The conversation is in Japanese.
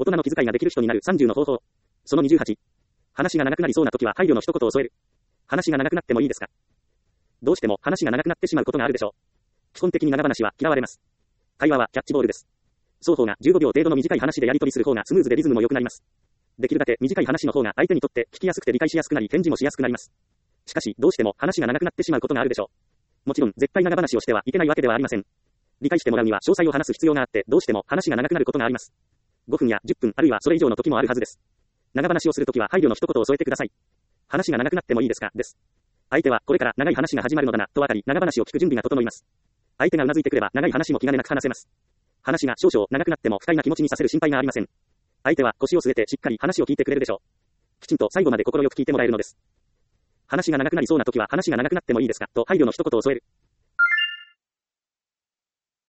人の気遣いができる人になる30の方法。その28。話が長くなりそうな時は配慮の一言を添える。話が長くなってもいいですか？どうしても話が長くなってしまうことがあるでしょう。基本的に長話は嫌われます。会話はキャッチボールです。双方が15秒程度の短い話でやり取りする方がスムーズでリズムも良くなります。できるだけ短い話の方が相手にとって聞きやすくて理解しやすくなり返事もしやすくなります。しかし、どうしても話が長くなってしまうことがあるでしょう。もちろん、絶対長話をしてはいけないわけではありません。理解してもらうには詳細を話す必要があって、どうしても話が長くなることがあります。5分や10分、あるいはそれ以上の時もあるはずです。長話をするときは配慮の一言を添えてください。話が長くなってもいいですかです。相手はこれから長い話が始まるのだなと分かり、長話を聞く準備が整います。相手がうなずいてくれば長い話も気兼ねなく話せます。話が少々長くなっても不快な気持ちにさせる心配がありません。相手は腰を据えてしっかり話を聞いてくれるでしょう。きちんと最後まで心よく聞いてもらえるのです。話が長くなりそうな時は話が長くなってもいいですかと配慮の一言を添える。